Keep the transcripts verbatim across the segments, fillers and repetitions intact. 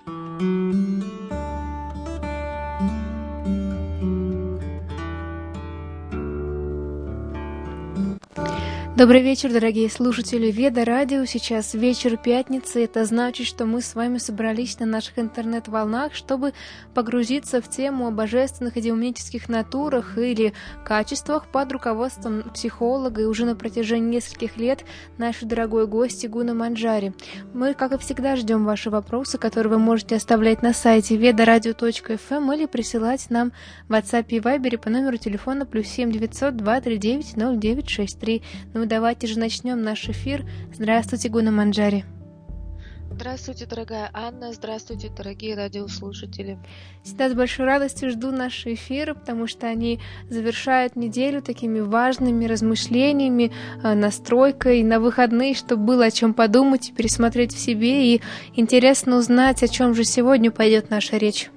Добрый вечер, дорогие слушатели Веда Радио. Сейчас вечер пятницы. Это значит, что мы с вами собрались на наших интернет-волнах, чтобы погрузиться в тему о божественных и демонических натурах или качествах под руководством психолога. И уже на протяжении нескольких лет нашей дорогой гости Гуна Манджари. Мы, как и всегда, ждем ваши вопросы, которые вы можете оставлять на сайте веда радио точка эф эм или присылать нам в WhatsApp и Viber по номеру телефона плюс семь девятьсот два три девять ноль девять шесть три. Ну, давайте же начнем наш эфир. Здравствуйте, Гуна Манджари. Здравствуйте, дорогая Анна. Здравствуйте, дорогие радиослушатели. Всегда с большой радостью жду наши эфиры, потому что они завершают неделю такими важными размышлениями, настройкой на выходные, чтобы было о чем подумать и пересмотреть в себе. И интересно узнать, о чем же сегодня пойдет наша речь.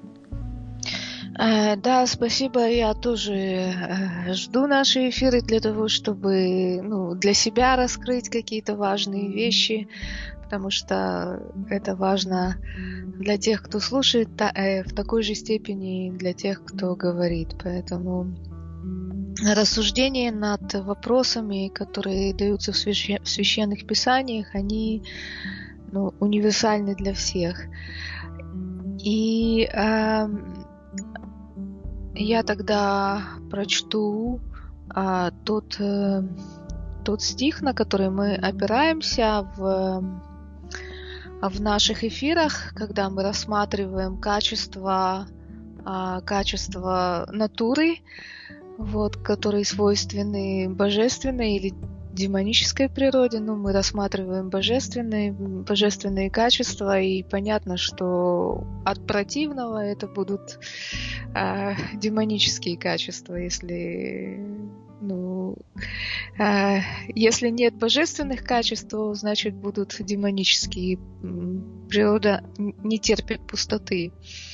Да, спасибо. Я тоже жду наши эфиры для того, чтобы ну, для себя раскрыть какие-то важные вещи, потому что это важно для тех, кто слушает, в такой же степени и для тех, кто говорит. Поэтому рассуждения над вопросами, которые даются в священных писаниях, они ну, универсальны для всех. И я тогда прочту а, тот, э, тот стих, на который мы опираемся в, в наших эфирах, когда мы рассматриваем качество, а, качество натуры, вот, которые свойственны божественной или демонической природе. Ну, мы рассматриваем божественные, божественные качества, и понятно, что от противного это будут э, демонические качества. Если, ну, э, если нет божественных качеств, то значит будут демонические. Природа не терпит пустоты.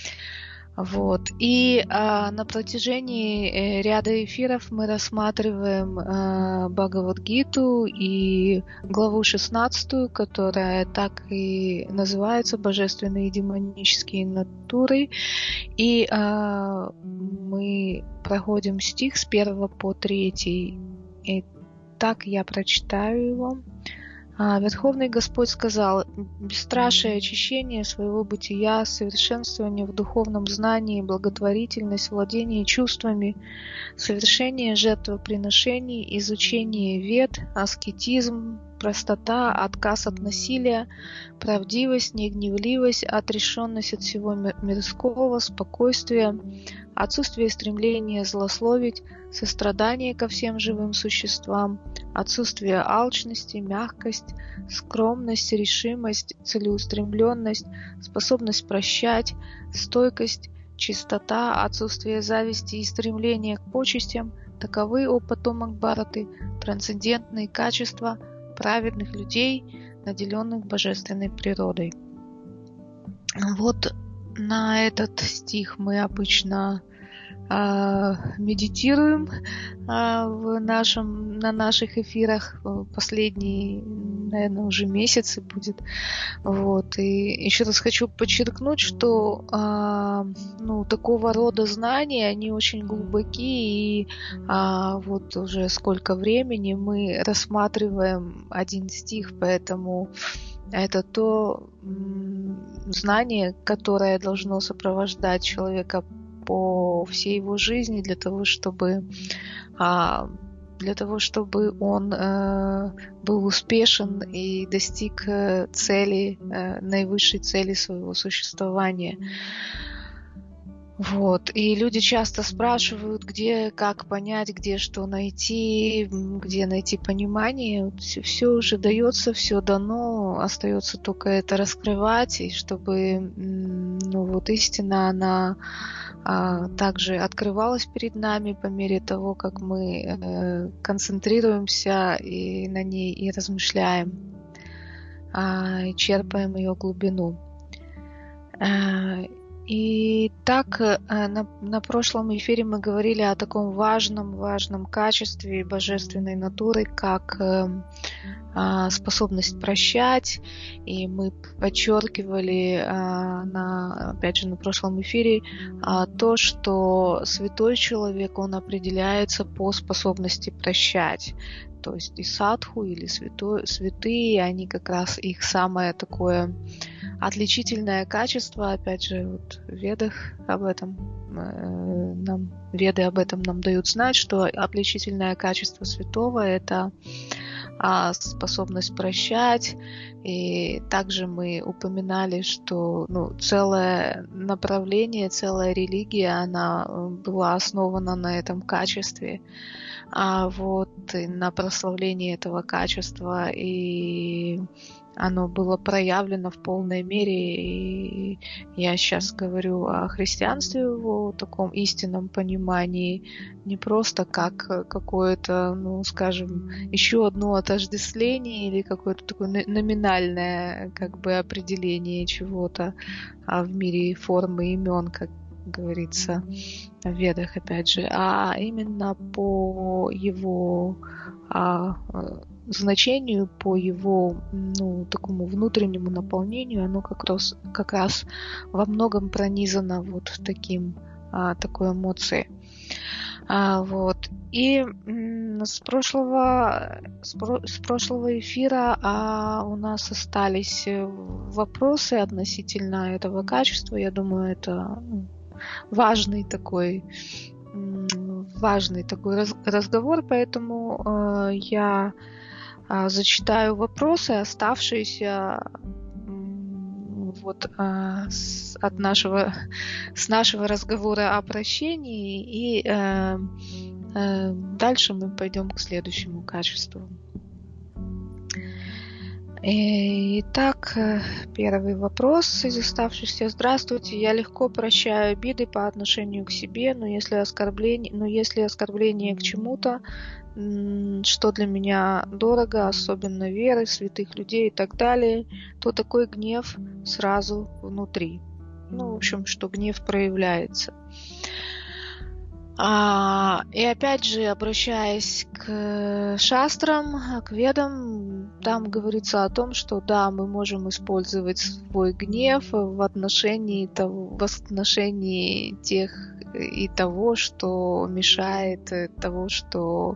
Вот. И а, на протяжении э, ряда эфиров мы рассматриваем э, Бхагавад-гиту и главу шестнадцатую, которая так и называется «Божественные и демонические натуры». И э, мы проходим стих с первого по третий. И так я прочитаю его. Верховный Господь сказал: «Бесстрашие, очищение своего бытия, совершенствование в духовном знании, благотворительность, владение чувствами, совершение жертвоприношений, изучение вед, аскетизм, простота, отказ от насилия, правдивость, негневливость, отрешенность от всего мирского, спокойствие, отсутствие стремления злословить, сострадание ко всем живым существам, отсутствие алчности, мягкость, скромность, решимость, целеустремленность, способность прощать, стойкость, чистота, отсутствие зависти и стремления к почестям – таковы, о потомок Бхараты, трансцендентные качества праведных людей, наделенных божественной природой». Вот на этот стих мы обычно э, медитируем э, в нашем, на наших эфирах последние, наверное, уже месяцы будет. Вот. И еще раз хочу подчеркнуть, что э, ну, такого рода знания, они очень глубоки, и э, вот уже сколько времени мы рассматриваем один стих, поэтому это то знание, которое должно сопровождать человека по всей его жизни для того, чтобы, для того, чтобы он был успешен и достиг цели, наивысшей цели своего существования. Вот. И люди часто спрашивают, где, как понять, где что найти, где найти понимание. Все, все уже дается, все дано, остается только это раскрывать, и чтобы ну, вот истина, она а, также открывалась перед нами по мере того, как мы э, концентрируемся и на ней и размышляем, а, и черпаем ее глубину. А, И так на, на прошлом эфире мы говорили о таком важном, важном качестве божественной натуры, как способность прощать, и мы подчеркивали на, опять же, на прошлом эфире то, что святой человек, он определяется по способности прощать. То есть и садху, или святой, святые, они как раз, их самое такое отличительное качество, опять же, вот в Ведах об этом нам, Веды об этом нам дают знать, что отличительное качество святого — это а способность прощать. И также мы упоминали, что ну, целое направление, целая религия, она была основана на этом качестве. А вот на прославлении этого качества, и оно было проявлено в полной мере. И я сейчас говорю о христианстве в его таком истинном понимании, не просто как какое-то, ну, скажем, еще одно отождествление или какое-то такое номинальное как бы определение чего-то а в мире формы имен, как говорится в Ведах, опять же, а именно по его а, значению, по его ну, такому внутреннему наполнению, оно как раз, как раз во многом пронизано вот таким, а, такой эмоцией. А, вот. И м, с прошлого, с, про, с прошлого эфира а, у нас остались вопросы относительно этого качества. Я думаю, это ну, важный такой важный такой раз, разговор, поэтому э, я э, зачитаю вопросы, оставшиеся э, вот э, с, от нашего с нашего разговора о прощении, и э, э, дальше мы пойдем к следующему качеству. Итак, первый вопрос из оставшихся. Здравствуйте, я легко прощаю обиды по отношению к себе, но если оскорбление, но если оскорбление к чему-то, что для меня дорого, особенно веры, святых людей и так далее, то такой гнев сразу внутри. Ну, в общем, что гнев проявляется. А, и опять же, обращаясь к шастрам, к ведам, там говорится о том, что да, мы можем использовать свой гнев в отношении того, в отношении тех и того, что мешает, того, что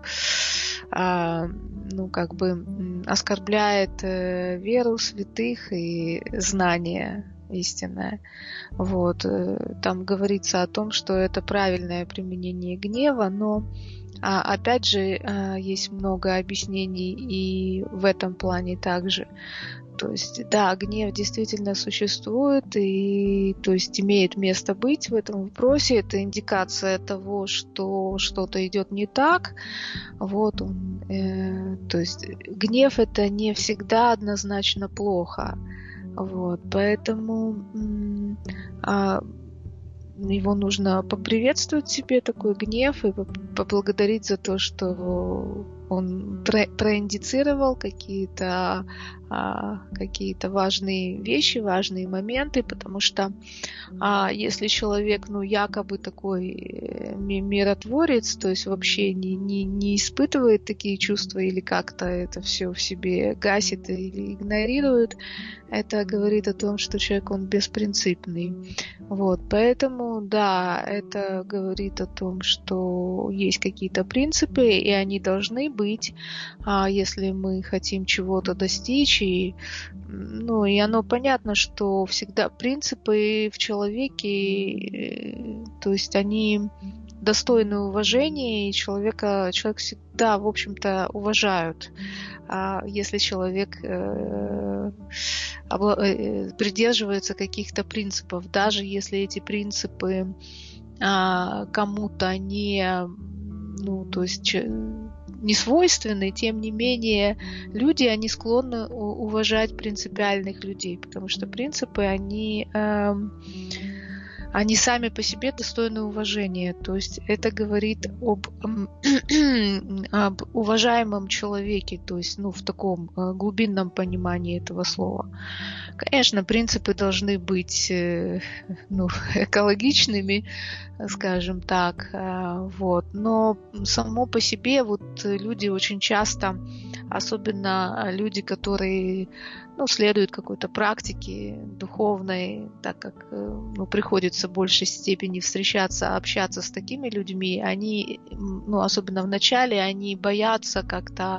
а, ну, как бы оскорбляет веру святых и знания истинное. Вот. Там говорится о том, что это правильное применение гнева, но а, опять же есть много объяснений и в этом плане также. То есть, да, гнев действительно существует и то есть имеет место быть в этом вопросе. Это индикация того, что что-то идет не так. Вот он, э, то есть гнев — это не всегда однозначно плохо. Вот, поэтому м- а, его нужно поприветствовать себе, такой гнев, и поблагодарить за то, что он про- проиндицировал какие-то, а, какие-то важные вещи, важные моменты, потому что а, если человек, ну, якобы такой миротворец, то есть вообще не, не, не испытывает такие чувства или как-то это все в себе гасит или игнорирует, это говорит о том, что человек, он беспринципный. Вот, поэтому, да, это говорит о том, что есть какие-то принципы, и они должны быть, а, если мы хотим чего-то достичь. И, ну, и оно понятно, что всегда принципы в человеке, то есть они достойны уважения, и человека, человек всегда, в общем-то, уважают. А если человек э, э, придерживается каких-то принципов, даже если эти принципы э, кому-то не, ну, то есть не свойственны, тем не менее люди, они склонны уважать принципиальных людей, потому что принципы, они э, они сами по себе достойны уважения. То есть это говорит об, об уважаемом человеке, то есть ну, в таком глубинном понимании этого слова. Конечно, принципы должны быть ну, экологичными, скажем так, вот. Но само по себе вот люди очень часто, особенно люди, которые ну, следуют какой-то практике духовной, так как ну, приходится в большей степени встречаться, общаться с такими людьми, они, ну, особенно в начале, они боятся как-то,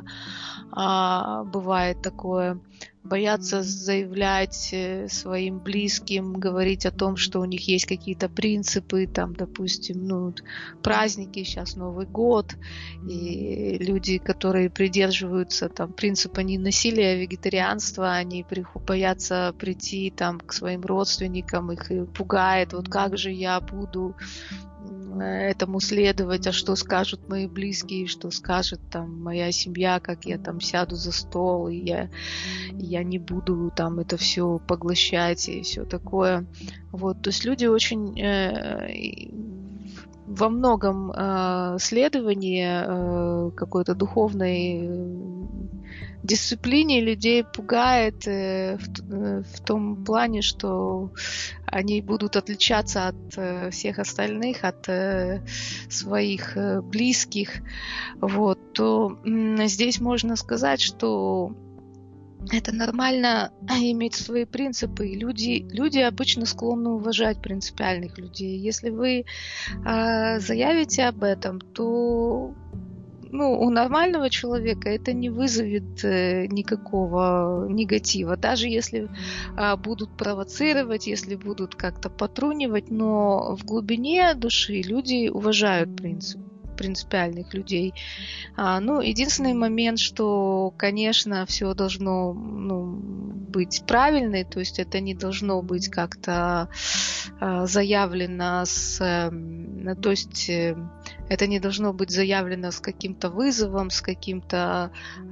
а, бывает такое, боятся заявлять своим близким, говорить о том, что у них есть какие-то принципы, там, допустим, ну, праздники, сейчас Новый год, и люди, которые придерживаются там, принципа ненасилия, вегетарианства, они боятся прийти там, к своим родственникам, их пугает, вот как же я буду этому следовать, а что скажут мои близкие, что скажет там моя семья, как я там сяду за стол, и я, я не буду там это все поглощать и все такое. Вот, то есть люди очень э, во многом э, следовании э, какой-то духовной э, дисциплине людей пугает э, в, э, в том плане, что они будут отличаться от э, всех остальных, от э, своих э, близких. Вот, то э, здесь можно сказать, что это нормально иметь свои принципы. Люди, люди обычно склонны уважать принципиальных людей. Если вы э, заявите об этом, то ну, у нормального человека это не вызовет э, никакого негатива. Даже если э, будут провоцировать, если будут как-то потрунивать, но в глубине души люди уважают принцип. принципиальных людей. А, ну, единственный момент, что, конечно, все должно ну, быть правильно, то есть это не должно быть как-то а, заявлено с... А, то есть это не должно быть заявлено с каким-то вызовом, с каким-то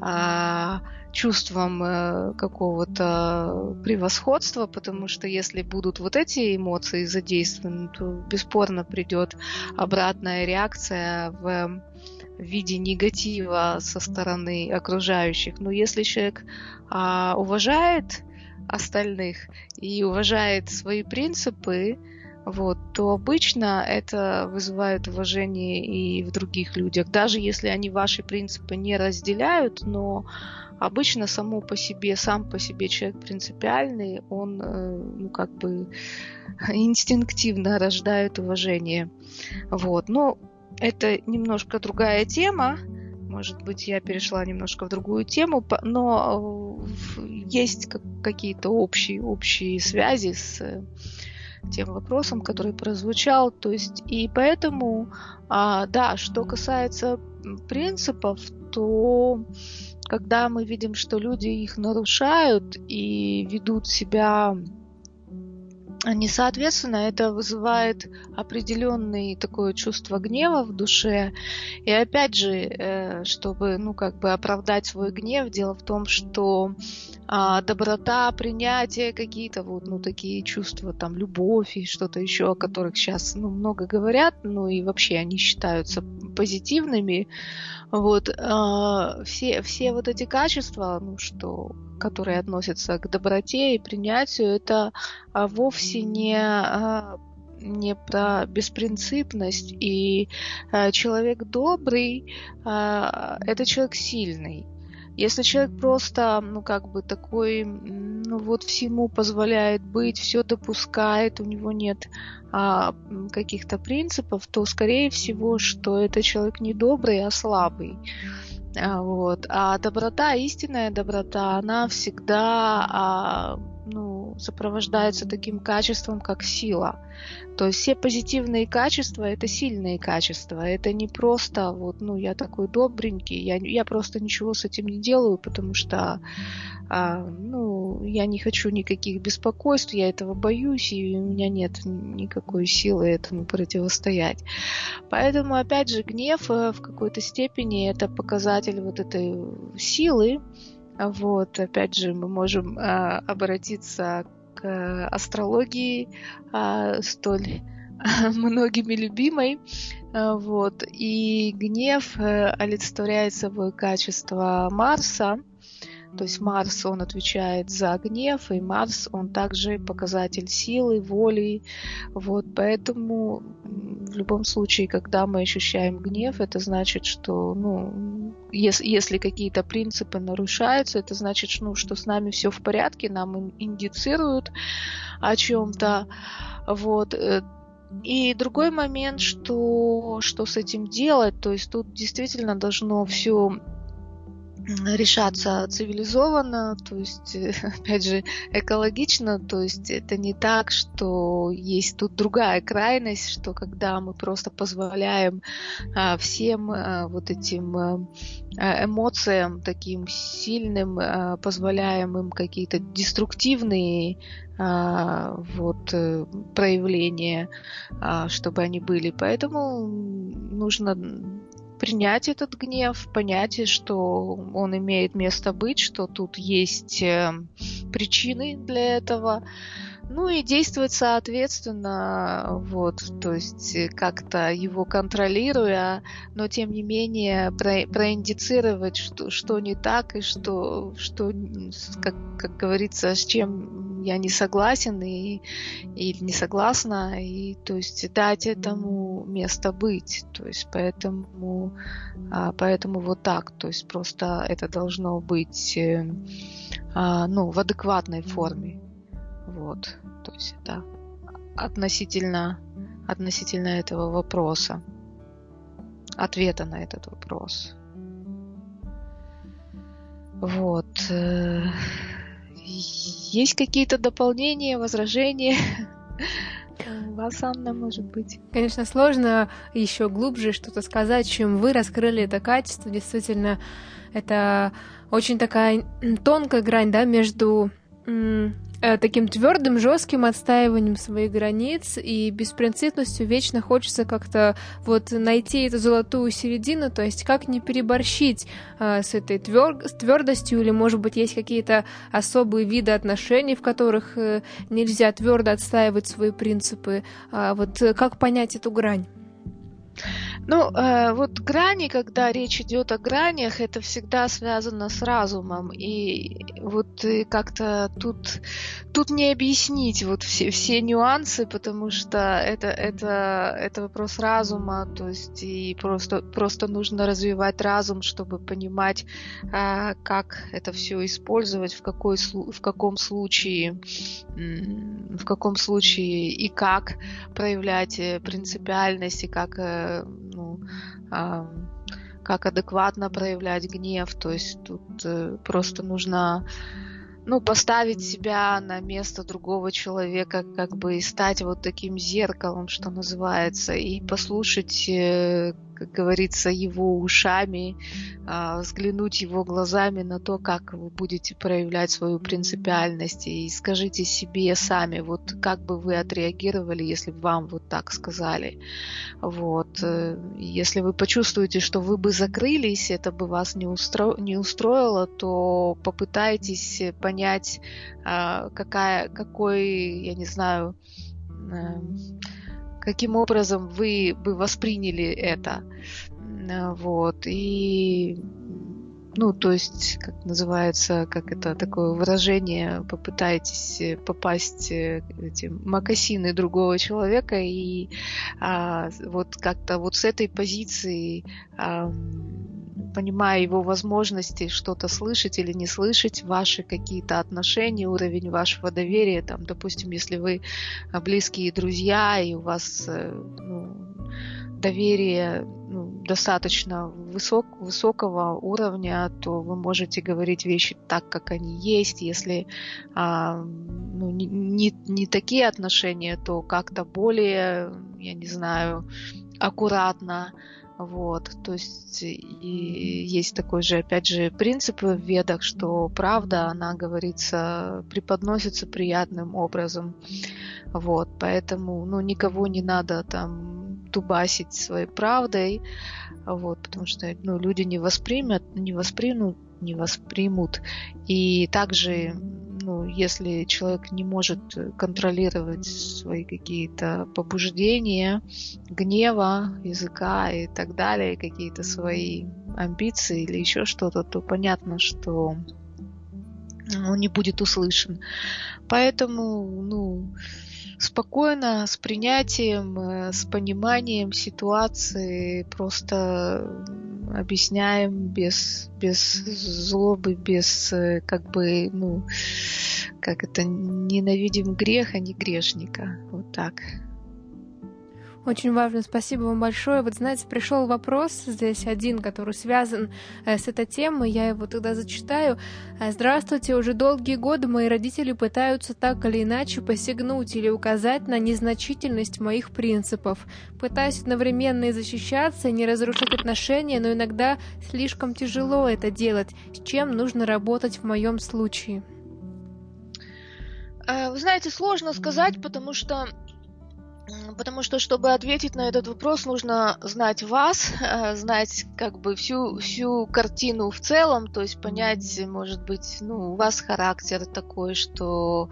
а, чувством а, какого-то превосходства, потому что если будут вот эти эмоции задействованы, то бесспорно придет обратная реакция в виде негатива со стороны окружающих. Но если человек а, уважает остальных и уважает свои принципы, вот, то обычно это вызывает уважение и в других людях. Даже если они ваши принципы не разделяют, но обычно само по себе, сам по себе человек принципиальный, он ну, как бы инстинктивно рождает уважение. Вот. Но это немножко другая тема. Может быть, я перешла немножко в другую тему, но есть какие-то общие, общие связи с тем вопросом, который прозвучал. То есть, и поэтому, да, что касается принципов, то когда мы видим, что люди их нарушают и ведут себя несоответственно, это вызывает определенное такое чувство гнева в душе. И опять же, чтобы ну, как бы оправдать свой гнев, дело в том, что а, доброта, принятие, какие-то вот ну, такие чувства, там, любовь и что-то еще, о которых сейчас ну, много говорят, ну и вообще они считаются позитивными. Вот, э, все, все вот эти качества, ну, что, которые относятся к доброте и принятию, это а, вовсе не, а, не про беспринципность. И а, человек добрый а, – это человек сильный. Если человек просто, ну, как бы такой, ну, вот всему позволяет быть, все допускает, у него нет а, каких-то принципов, то, скорее всего, что это человек не добрый, а слабый. А, вот. А доброта, истинная доброта, она всегда, а, ну, сопровождается таким качеством, как сила. То есть все позитивные качества – это сильные качества. Это не просто, вот, ну, я такой добренький, я, я просто ничего с этим не делаю, потому что, а, ну, я не хочу никаких беспокойств, я этого боюсь, и у меня нет никакой силы этому противостоять. Поэтому, опять же, гнев в какой-то степени – это показатель вот этой силы. Вот, опять же, мы можем а, обратиться к к астрологии, столь многими любимой. Вот. И гнев олицетворяет собой качество Марса. То есть Марс, он отвечает за гнев, и Марс, он также показатель силы, воли. Вот, поэтому в любом случае, когда мы ощущаем гнев, это значит, что, ну, если, если какие-то принципы нарушаются, это значит, ну, что с нами все в порядке, нам индицируют о чем-то. Вот. И другой момент, что, что с этим делать, то есть тут действительно должно все решаться цивилизованно, то есть, опять же, экологично, то есть это не так, что есть тут другая крайность, что когда мы просто позволяем а, всем а, вот этим а, эмоциям таким сильным, а, позволяем им какие-то деструктивные а, вот, проявления, а, чтобы они были. Поэтому нужно принять этот гнев, понять, что он имеет место быть, что тут есть причины для этого, ну и действовать соответственно, вот, то есть как-то его контролируя, но тем не менее про, проиндицировать, что, что не так и что, что как, как говорится, с чем я не согласен и, или не согласна, и то есть дать этому место быть, то есть поэтому, поэтому вот так, то есть просто это должно быть, ну, в адекватной форме. Вот, то есть это относительно, относительно этого вопроса, ответа на этот вопрос. Вот. Есть какие-то дополнения, возражения? У вас, Анна, может быть? Конечно, сложно еще глубже что-то сказать, чем вы раскрыли это качество. Действительно, это очень такая тонкая грань, да, между таким твердым, жестким отстаиванием своих границ и беспринципностью. Вечно хочется как-то вот найти эту золотую середину, то есть как не переборщить а, с этой твер... с твердостью, или, может быть, есть какие-то особые виды отношений, в которых э, нельзя твердо отстаивать свои принципы. А, вот как понять эту грань? Ну, э, вот грани, когда речь идет о гранях, это всегда связано с разумом. И вот и как-то тут, тут не объяснить вот все, все нюансы, потому что это, это, это вопрос разума, то есть и просто, просто нужно развивать разум, чтобы понимать, э, как это все использовать, в, какой, в каком случае, в каком случае и как проявлять принципиальность, и как ну, а, как адекватно проявлять гнев. То есть тут э, просто нужно ну, поставить себя на место другого человека, как бы стать вот таким зеркалом, что называется, и послушать, э, как говорится, его ушами, э, взглянуть его глазами на то, как вы будете проявлять свою принципиальность, и скажите себе сами, вот как бы вы отреагировали, если бы вам вот так сказали. Вот. Если вы почувствуете, что вы бы закрылись, это бы вас не, устро... не устроило, то попытайтесь понять, какая, какой, я не знаю, каким образом вы бы восприняли это. Вот. И ну, то есть, как называется, как это такое выражение, попытайтесь попасть в эти мокасины другого человека и а, вот как-то вот с этой позиции, а, понимая его возможности что-то слышать или не слышать, ваши какие-то отношения, уровень вашего доверия, там, допустим, если вы близкие друзья и у вас ну, доверие ну, достаточно высок, высокого уровня, то вы можете говорить вещи так, как они есть. Если а, ну, не, не, не такие отношения, то как-то более, я не знаю, аккуратно. Вот, то есть и есть такой же, опять же, принцип в ведах, что правда, она, говорится, преподносится приятным образом. Вот, поэтому, ну, никого не надо там дубасить своей правдой, вот, потому что, ну, люди не воспримут, не воспримут, не воспримут. И также, ну, ну, если человек не может контролировать свои какие-то побуждения, гнева, языка и так далее, какие-то свои амбиции или еще что-то, то понятно, что он не будет услышан. Поэтому, ну, спокойно, с принятием, с пониманием ситуации просто объясняем без, без злобы, без, как бы, ну, как это, ненавидим грех, а не грешника. Вот так. Очень важно, спасибо вам большое. Вот знаете, пришел вопрос здесь один, который связан э, с этой темой, я его тогда зачитаю. Здравствуйте, уже долгие годы мои родители пытаются так или иначе посягнуть или указать на незначительность моих принципов. Пытаюсь одновременно и защищаться, и не разрушать отношения, но иногда слишком тяжело это делать. С чем нужно работать в моем случае? Вы знаете, сложно сказать, потому что Потому что, чтобы ответить на этот вопрос, нужно знать вас, знать как бы всю, всю картину в целом, то есть понять, может быть, ну, у вас характер такой, что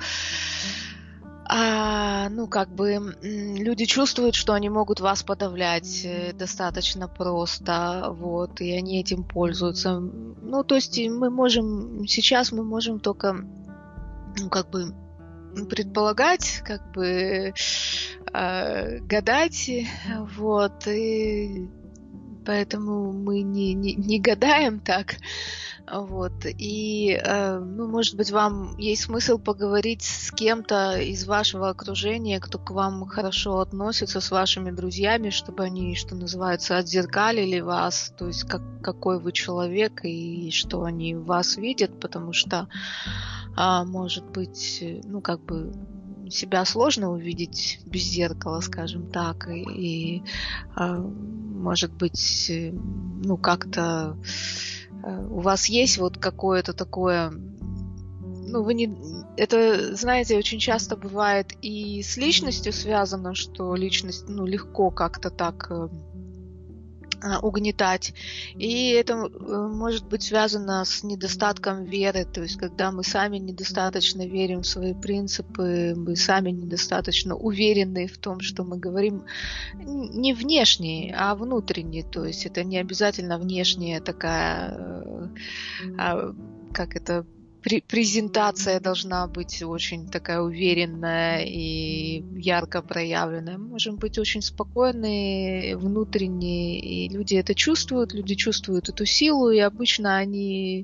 а, ну, как бы люди чувствуют, что они могут вас подавлять достаточно просто, вот, и они этим пользуются. Ну, то есть мы можем, сейчас мы можем только, ну, как бы предполагать, как бы э, гадать, вот, и поэтому мы не, не, не гадаем так, вот, и, э, ну, может быть, вам есть смысл поговорить с кем-то из вашего окружения, кто к вам хорошо относится, с вашими друзьями, чтобы они, что называется, отзеркалили вас, то есть как, какой вы человек и что они в вас видят, потому что а, может быть, ну, как бы себя сложно увидеть без зеркала, скажем так, и, и а, может быть, ну, как-то а, у вас есть вот какое-то такое, ну, вы не, это, знаете, очень часто бывает и с личностью связано, что личность, ну, легко как-то так угнетать. И это может быть связано с недостатком веры, то есть когда мы сами недостаточно верим в свои принципы, мы сами недостаточно уверены в том, что мы говорим, не внешне, а внутренне, то есть это не обязательно внешняя такая, как это, презентация должна быть очень такая уверенная и ярко проявленная. Мы можем быть очень спокойны, внутренние, и люди это чувствуют, люди чувствуют эту силу, и обычно они,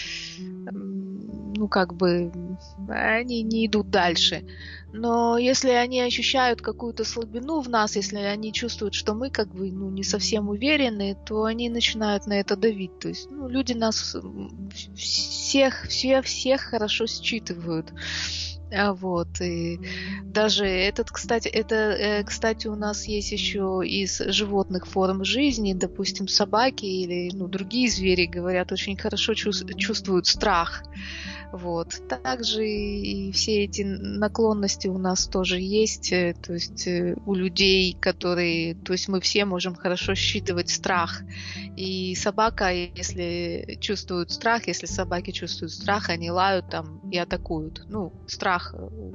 ну, как бы, они не идут дальше. Но если они ощущают какую-то слабину в нас, если они чувствуют, что мы как бы, ну, не совсем уверены, то они начинают на это давить. То есть, ну, люди нас всех, все, всех хорошо считывают. Вот, и даже этот, кстати, это, кстати, у нас есть еще из животных форм жизни, допустим, собаки или, ну, другие звери, говорят, очень хорошо чувствуют страх. Вот. Также и все эти наклонности у нас тоже есть, то есть у людей, которые, то есть мы все можем хорошо считывать страх. И собака, если чувствует страх, если собаки чувствуют страх, они лают там и атакуют. Ну, страх у,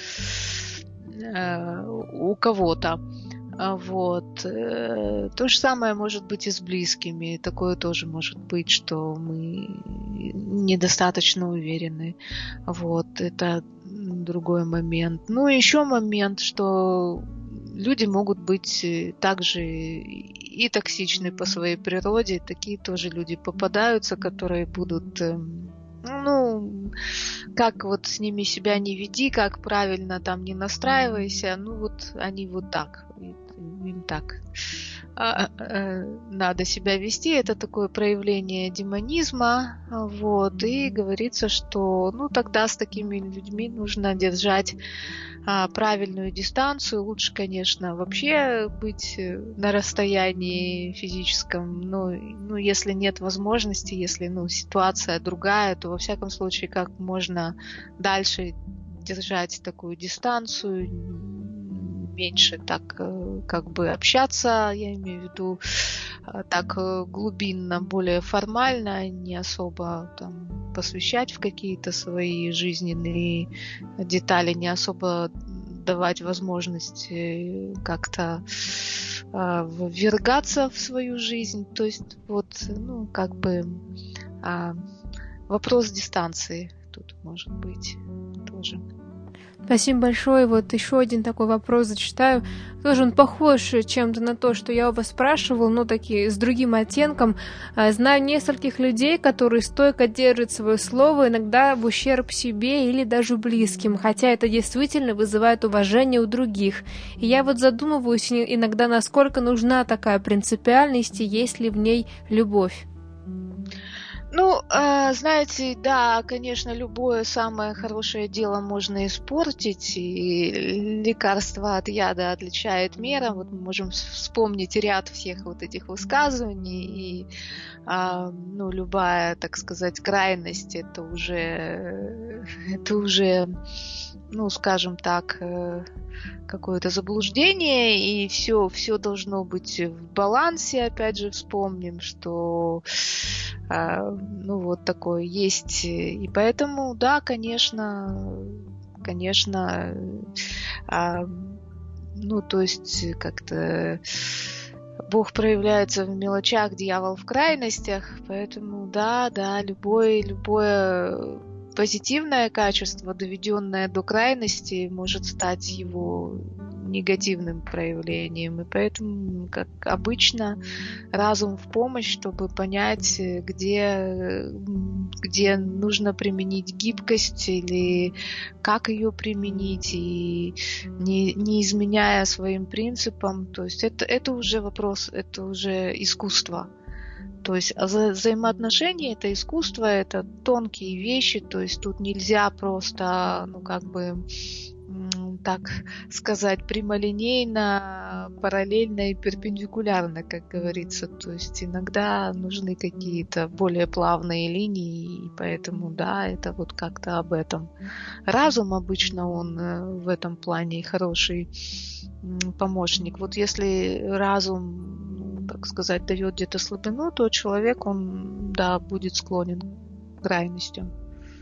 э, у кого-то. Вот. То же самое может быть и с близкими. Такое тоже может быть, что мы недостаточно уверены. Вот. Это другой момент. Ну, еще момент, что люди могут быть также и токсичны по своей природе. Такие тоже люди попадаются, которые будут... Ну, как вот с ними себя не веди, как правильно там не настраивайся, ну вот они вот так, им так а, а, надо себя вести, это такое проявление демонизма, вот, и говорится, что, ну, тогда с такими людьми нужно держать а, правильную дистанцию, лучше, конечно, вообще быть на расстоянии физическом, но, ну, если нет возможности, если, ну, ситуация другая, то, во всяком случае, как можно дальше держать такую дистанцию, меньше так как бы общаться, я имею в виду так глубинно, более формально, не особо там посвящать в какие-то свои жизненные детали, не особо давать возможность как-то э, ввергаться в свою жизнь. То есть вот, ну, как бы э, вопрос дистанции тут может быть тоже. Спасибо большое. Вот еще один такой вопрос зачитаю. Тоже он похож чем-то на то, что я у вас спрашивал, но таки с другим оттенком. Знаю нескольких людей, которые стойко держат свое слово, иногда в ущерб себе или даже близким, хотя это действительно вызывает уважение у других. И я вот задумываюсь иногда, насколько нужна такая принципиальность и есть ли в ней любовь. Ну, э, знаете, да, конечно, любое самое хорошее дело можно испортить, и лекарство от яда отличает мера. Вот мы можем вспомнить ряд всех вот этих высказываний, и э, ну, любая, так сказать, крайность, это уже, это уже, ну, скажем так, э, какое-то заблуждение, и все, все должно быть в балансе. Опять же, вспомним, что э, ну, вот такое есть. И поэтому, да, конечно, конечно, э, ну, то есть как-то Бог проявляется в мелочах, дьявол в крайностях. Поэтому, да, да, любое, любое позитивное качество, доведенное до крайности, может стать его негативным проявлением. И поэтому, как обычно, разум в помощь, чтобы понять, где, где нужно применить гибкость или как ее применить, и не, не изменяя своим принципам. То есть это, это уже вопрос, это уже искусство. То есть вза- взаимоотношения — это искусство, это тонкие вещи, то есть тут нельзя просто, ну, как бы, м, так сказать, прямолинейно, параллельно и перпендикулярно, как говорится. То есть иногда нужны какие-то более плавные линии, и поэтому, да, это вот как-то об этом. Разум обычно, он э, в этом плане хороший м, помощник. Вот если разум, так сказать, дает где-то слабину, то человек, он, да, будет склонен к крайностям.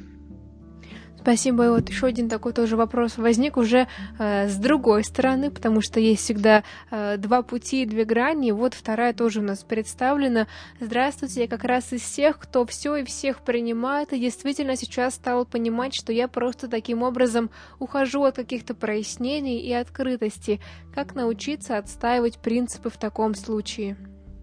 Спасибо. И вот еще один такой тоже вопрос возник уже э, с другой стороны, потому что есть всегда э, два пути и две грани. Вот вторая тоже у нас представлена. Здравствуйте, я как раз из тех, кто все и всех принимает, и действительно сейчас стал понимать, что я просто таким образом ухожу от каких-то прояснений и открытости. Как научиться отстаивать принципы в таком случае?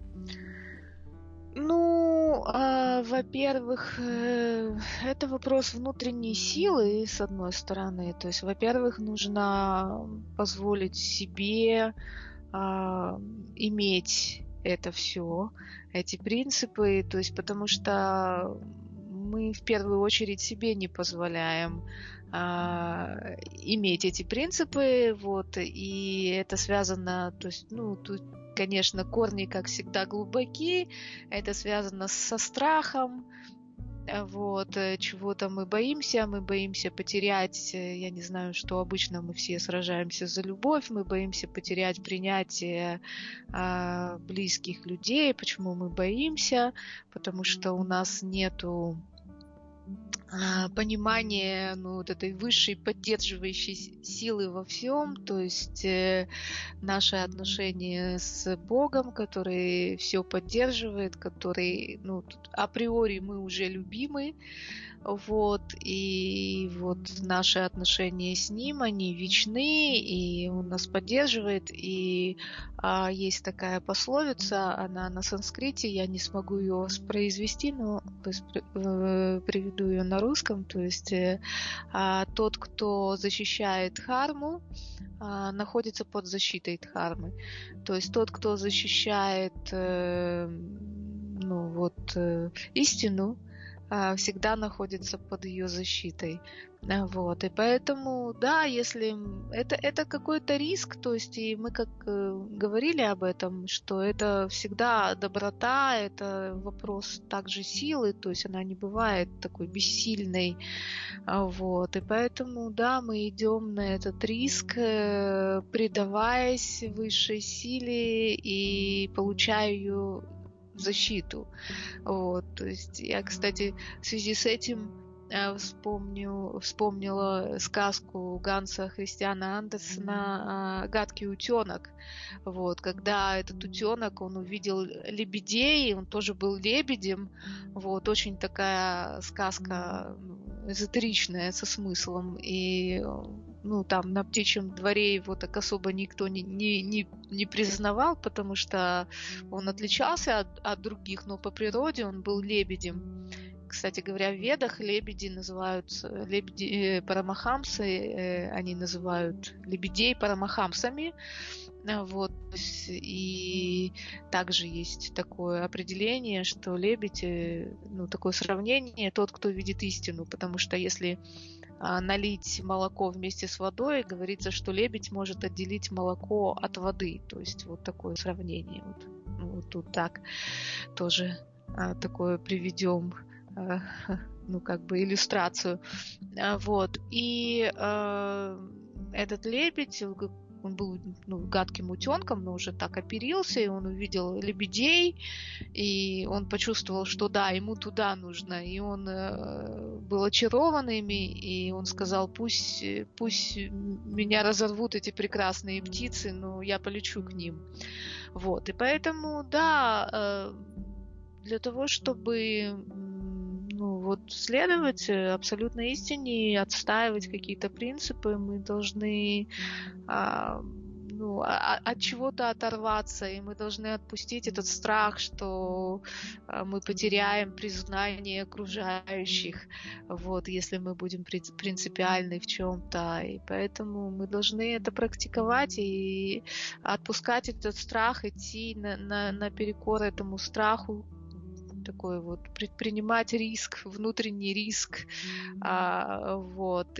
Ну, а, во-первых, э, это вопрос внутренней силы, с одной стороны. То есть, во-первых, нужно позволить себе а, иметь это все, эти принципы, то есть, потому что мы в первую очередь себе не позволяем а, иметь эти принципы, вот, и это связано, то есть, ну, тут, конечно, корни, как всегда, глубоки, это связано со страхом, вот, э, чего-то мы боимся, мы боимся потерять, э, я не знаю, что обычно мы все сражаемся за любовь, мы боимся потерять принятие а, близких людей. Почему мы боимся? Потому что у нас нету а, понимание, ну, вот этой высшей поддерживающей силы во всем, то есть э, наше отношение с Богом, который все поддерживает, который, ну, тут априори мы уже любимы, вот, и вот наши отношения с Ним, они вечны, и Он нас поддерживает, и а, есть такая пословица, она на санскрите, я не смогу ее воспроизвести, но э, приведу ее на русском, то есть э, а, тот, кто защищает дхарму, а, находится под защитой дхармы, то есть тот, кто защищает э, ну, вот, э, истину, всегда находится под ее защитой. Вот. И поэтому, да, если это, это какой-то риск, то есть и мы как э, говорили об этом, что это всегда доброта, это вопрос также силы, то есть она не бывает такой бессильной. Вот. И поэтому, да, мы идем на этот риск, э, предаваясь высшей силе и получая ее защиту. Вот. То есть я, кстати, в связи с этим Вспомню, вспомнила сказку Ганса Христиана Андерсена «Гадкий утенок». Вот, когда этот утенок, он увидел лебедей, он тоже был лебедем. Вот, очень такая сказка эзотеричная, со смыслом. И ну, там на птичьем дворе его так особо никто не, не, не, не признавал, потому что он отличался от, от других, но по природе он был лебедем. Кстати говоря, в Ведах лебеди называются, лебеди, э, парамахамсы, э, они называют лебедей парамахамсами. Вот. И также есть такое определение, что лебедь, э, ну, такое сравнение, тот, кто видит истину. Потому что если а, налить молоко вместе с водой, говорится, что лебедь может отделить молоко от воды. То есть вот такое сравнение. Вот, ну, вот тут так тоже а, такое приведем. Ну, как бы иллюстрацию. Вот. И э, этот лебедь, он был ну, гадким утенком, но уже так оперился, и он увидел лебедей, и он почувствовал, что да, ему туда нужно. И он э, был очарован ими, и он сказал, пусть, пусть меня разорвут эти прекрасные птицы, но я полечу к ним. Вот. И поэтому, да, э, для того, чтобы ну, вот, следовать абсолютной истине и отстаивать какие-то принципы, мы должны а, ну, а, от чего-то оторваться, и мы должны отпустить этот страх, что а, мы потеряем признание окружающих, вот, если мы будем принципиальны в чем-то. И поэтому мы должны это практиковать и отпускать этот страх, идти на, на, наперекор этому страху, такой вот предпринимать риск, внутренний риск, а, вот,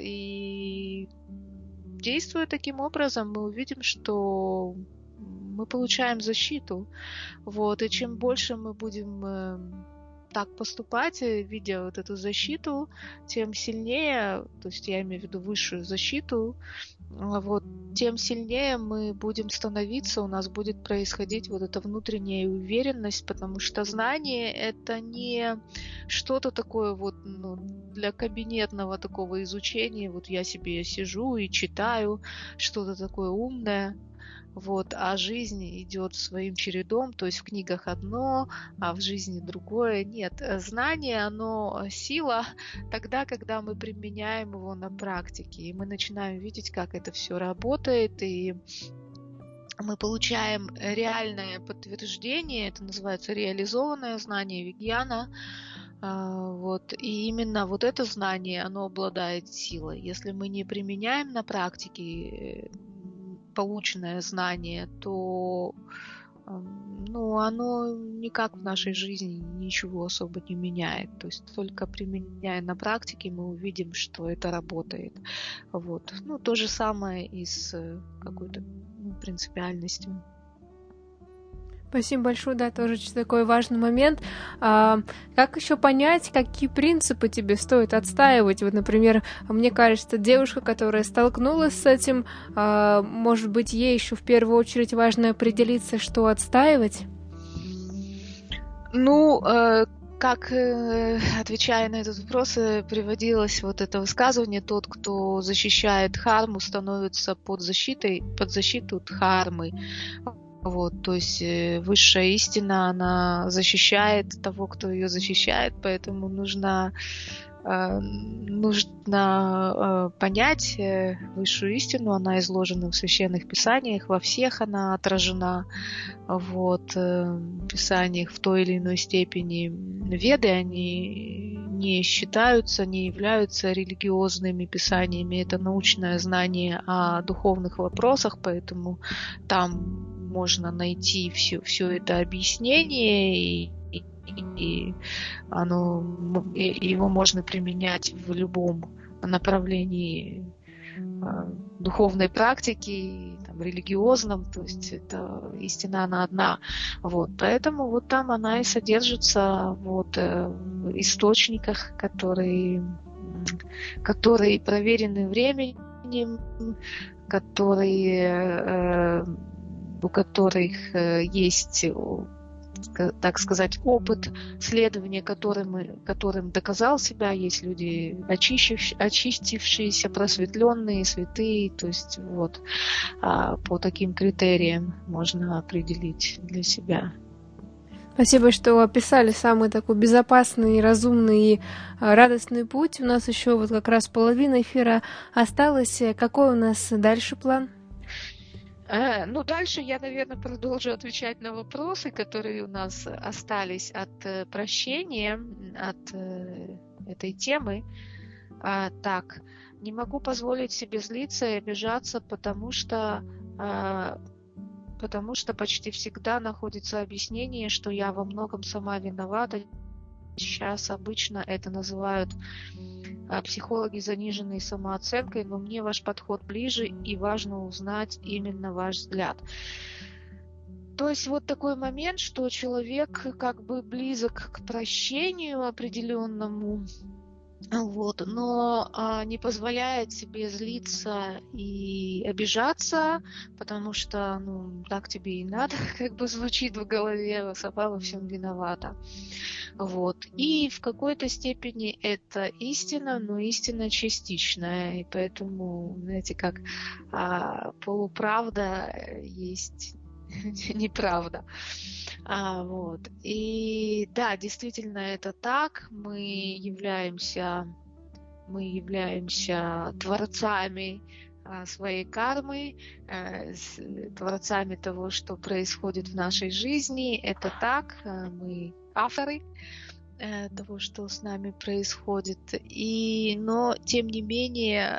и действуя таким образом, мы увидим, что мы получаем защиту, вот, и чем больше мы будем э, так поступать, видя вот эту защиту, тем сильнее, то есть я имею в виду высшую защиту, вот, тем сильнее мы будем становиться, у нас будет происходить вот эта внутренняя уверенность, потому что знание — это не что-то такое вот ну, для кабинетного такого изучения, вот я себе сижу и читаю что-то такое умное, вот, а жизнь идет своим чередом, то есть в книгах одно, а в жизни другое. Нет, знание, оно сила тогда, когда мы применяем его на практике, и мы начинаем видеть, как это все работает, и мы получаем реальное подтверждение, это называется реализованное знание вигьяна. Вот. И именно вот это знание, оно обладает силой. Если мы не применяем на практике полученное знание, то ну, оно никак в нашей жизни ничего особо не меняет. То есть только применяя на практике, мы увидим, что это работает. Вот. Ну, то же самое и с какой-то ну, принципиальностью. Спасибо большое, да, тоже такой важный момент. А, как еще понять, какие принципы тебе стоит отстаивать? Вот, например, мне кажется, девушка, которая столкнулась с этим, а, может быть, ей еще в первую очередь важно определиться, что отстаивать? Ну, э, как, э, отвечая на этот вопрос, э, приводилось вот это высказывание: тот, кто защищает дхарму, становится под защитой, под защиту дхармы. Вот, то есть э, высшая истина, она защищает того, кто ее защищает, поэтому нужно, э, нужно э, понять э, высшую истину, она изложена в священных писаниях, во всех она отражена, вот, э, в писаниях в той или иной степени. Веды, они не считаются, не являются религиозными писаниями, это научное знание о духовных вопросах, поэтому там можно найти все, все это объяснение, и, и, и оно, и его можно применять в любом направлении э, духовной практики, там, религиозном, то есть это истина, она одна. Вот, поэтому вот там она и содержится вот, э, в источниках, которые, которые проверены временем, которые... Э, у которых есть так сказать, опыт следования, которым, которым доказал себя. Есть люди очистившиеся, просветленные, святые. То есть вот по таким критериям можно определить для себя. Спасибо, что описали самый такой безопасный, разумный и радостный путь. У нас еще вот как раз половина эфира осталась. Какой у нас дальше план? Ну, дальше я, наверное, продолжу отвечать на вопросы, которые у нас остались от прощения, от этой темы. Так, не могу позволить себе злиться и обижаться, потому что, потому что почти всегда находится объяснение, что я во многом сама виновата. Сейчас обычно это называют психологи заниженной самооценкой, но мне ваш подход ближе, и важно узнать именно ваш взгляд. То есть вот такой момент, что человек как бы близок к прощению определенному, вот, но а, не позволяет себе злиться и обижаться, потому что, ну, так тебе и надо, как бы звучит в голове, сама во всем виновата. Вот. И в какой-то степени это истина, но истина частичная, и поэтому, знаете, как а, полуправда есть неправда. А, вот. И да, действительно это так. Мы являемся, мы являемся творцами своей кармы, творцами того, что происходит в нашей жизни. Это так. Мы авторы того, что с нами происходит. И, но, тем не менее,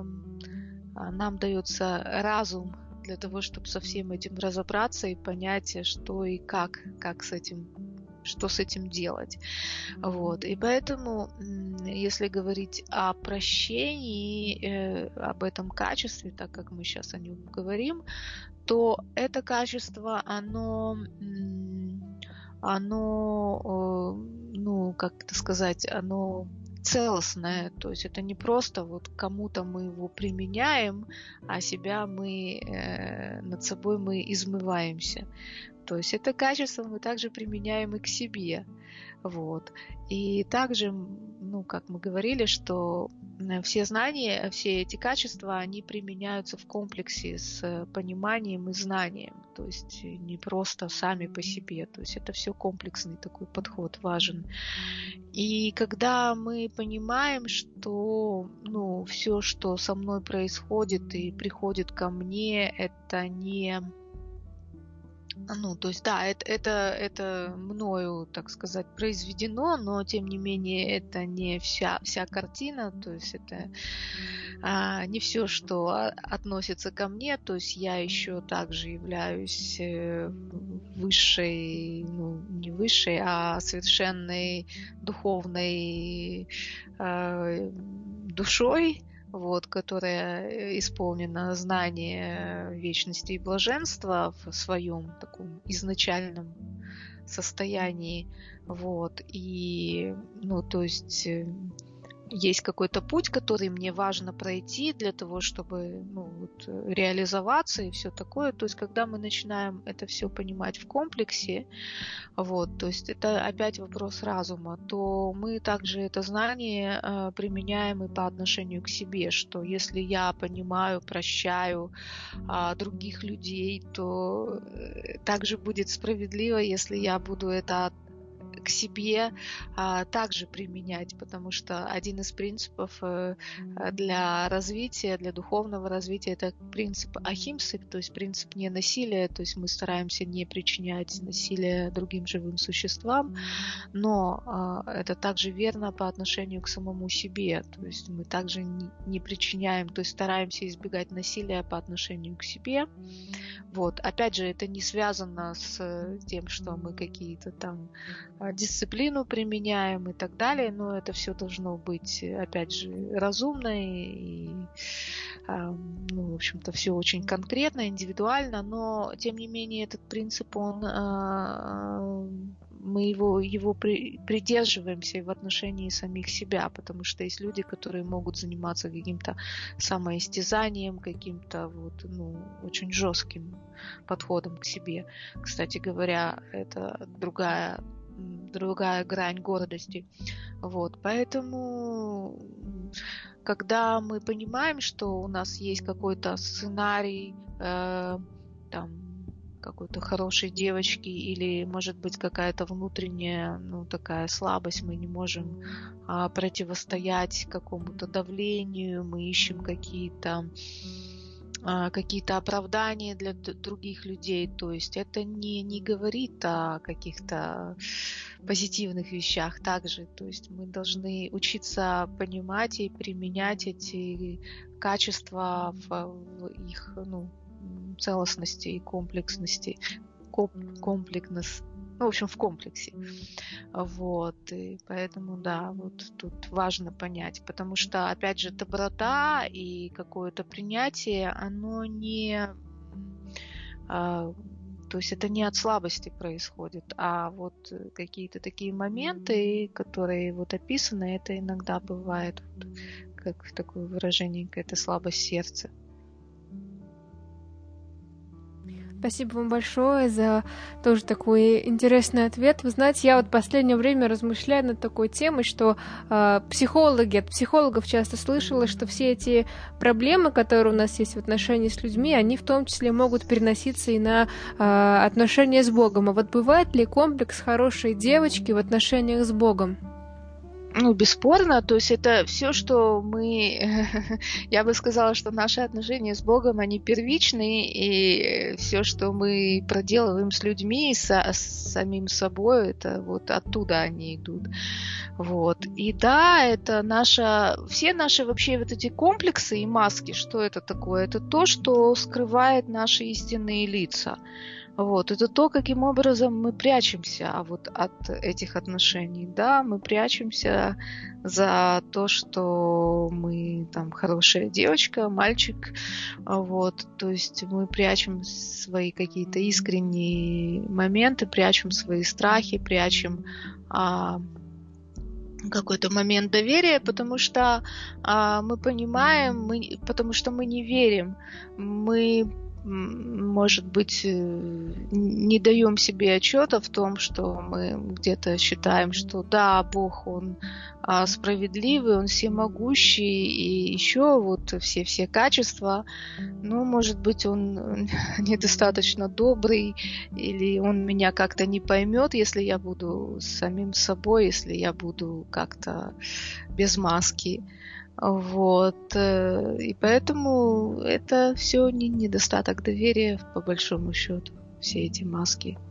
нам дается разум для того, чтобы со всем этим разобраться и понять, что и как, как с этим, что с этим делать. Вот. И поэтому, если говорить о прощении, э, об этом качестве, так как мы сейчас о нем говорим, то это качество, оно, оно, ну, как это сказать, оно целостное, то есть это не просто вот кому-то мы его применяем, а себя мы, э, над собой мы измываемся. То есть это качество мы также применяем и к себе. Вот. И также, ну, как мы говорили, что все знания, все эти качества, они применяются в комплексе с пониманием и знанием. То есть не просто сами по себе. То есть это все комплексный такой подход важен. И когда мы понимаем, что, ну, все, что со мной происходит и приходит ко мне, это не... Ну, то есть, да, это, это, это мною, так сказать, произведено, но, тем не менее, это не вся, вся картина, то есть, это а, не все, что относится ко мне, то есть, я еще также являюсь высшей, ну, не высшей, а совершенной духовной а, душой, вот, которая исполнена знания вечности и блаженства в своем таком изначальном состоянии. Вот, и, ну, то есть есть какой-то путь, который мне важно пройти для того, чтобы, ну, вот, реализоваться и все такое. То есть, когда мы начинаем это все понимать в комплексе, вот, то есть это опять вопрос разума, то мы также это знание э, применяем и по отношению к себе, что если я понимаю, прощаю э, других людей, то э, также будет справедливо, если я буду это к себе а, также применять, потому что один из принципов э, для развития, для духовного развития, это принцип ахимсы, то есть принцип ненасилия, то есть мы стараемся не причинять насилие другим живым существам, но а, это также верно по отношению к самому себе, то есть мы также не, не причиняем, то есть стараемся избегать насилия по отношению к себе. Вот. Опять же, это не связано с тем, что мы какие-то там дисциплину применяем и так далее, но это все должно быть, опять же, разумно и, ну, в общем-то, все очень конкретно, индивидуально, но, тем не менее, этот принцип, он мы его, его при, придерживаемся и в отношении самих себя, потому что есть люди, которые могут заниматься каким-то самоистязанием, каким-то вот, ну, очень жестким подходом к себе. Кстати говоря, это другая, другая грань гордости. Вот, поэтому, когда мы понимаем, что у нас есть какой-то сценарий, э, там, какой-то хорошей девочки, или, может быть, какая-то внутренняя, ну, такая слабость, мы не можем а, противостоять какому-то давлению, мы ищем какие-то а, какие-то оправдания для д- других людей, то есть это не, не говорит о каких-то позитивных вещах также, то есть мы должны учиться понимать и применять эти качества в, в их, ну, целостности и комплексности, комплексность, ну, в общем, в комплексе. Вот, и поэтому, да, вот тут важно понять, потому что, опять же, доброта и какое-то принятие, оно не, а, то есть это не от слабости происходит, а вот какие-то такие моменты, которые вот описаны, это иногда бывает, вот, как такое выражение, какая-то слабость сердца. Спасибо вам большое за тоже такой интересный ответ. Вы знаете, я вот в последнее время размышляю над такой темой, что э, психологи, от психологов часто слышала, что все эти проблемы, которые у нас есть в отношении с людьми, они в том числе могут переноситься и на э, отношения с Богом. А вот бывает ли комплекс хорошей девочки в отношениях с Богом? Ну, бесспорно, то есть это все, что мы, я бы сказала, что наши отношения с Богом, они первичны, и все, что мы проделываем с людьми, со, с самим собой, это вот оттуда они идут. Вот. И да, это наша, все наши вообще вот эти комплексы и маски, что это такое? Это то, что скрывает наши истинные лица. Вот, это то, каким образом мы прячемся вот от этих отношений. Да, мы прячемся за то, что мы там хорошая девочка, мальчик. Вот, то есть мы прячем свои какие-то искренние моменты, прячем свои страхи, прячем а, какой-то момент доверия, потому что а, мы понимаем, мы, потому что мы не верим, мы, может быть, не даем себе отчета в том, что мы где-то считаем, что да, Бог, Он а, справедливый, Он всемогущий, и еще вот все-все качества, ну, может быть, Он недостаточно добрый, или Он меня как-то не поймет, если я буду самим собой, если я буду как-то без маски. Вот. И поэтому это все недостаток доверия, по большому счету, все эти маски.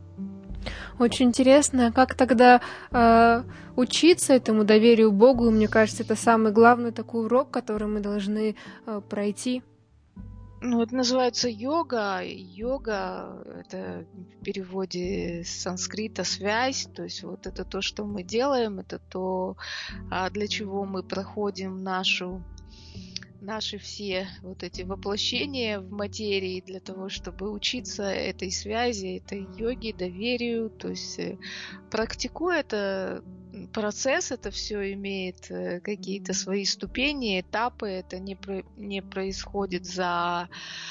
Очень интересно, как тогда э, учиться этому доверию Богу, и мне кажется, это самый главный такой урок, который мы должны э, пройти. Ну, это называется йога. Йога — это в переводе с санскрита связь. То есть вот это то, что мы делаем, это то, для чего мы проходим нашу, наши все вот эти воплощения в материи, для того, чтобы учиться этой связи, этой йоге, доверию. То есть практикуя это процесс, это все имеет какие-то свои ступени, этапы, это не, про, не происходит за,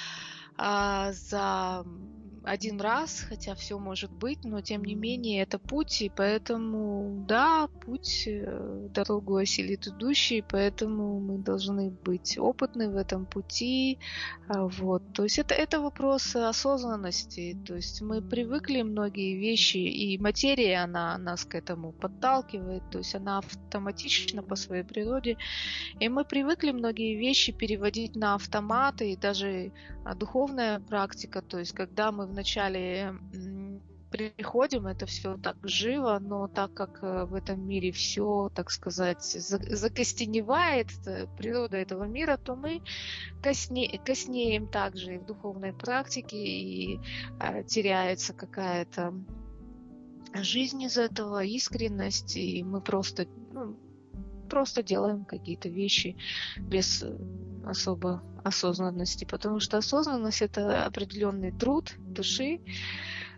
а, за один раз, хотя все может быть, но тем не менее это путь, и поэтому, да, путь, дорогу осилит идущий, поэтому мы должны быть опытны в этом пути, вот, то есть это, это вопрос осознанности, то есть мы привыкли многие вещи, и материя, она нас к этому подталкивает, то есть она автоматична по своей природе, и мы привыкли многие вещи переводить на автоматы, и даже духовная практика, то есть когда мы вначале приходим, это все так живо, но так как в этом мире все, так сказать, закостеневает, природа этого мира, то мы косне, коснеем также и в духовной практике, и а, теряется какая-то жизнь из этого, искренность, и мы просто, ну, просто делаем какие-то вещи без особо осознанности, потому что осознанность — это определенный труд души,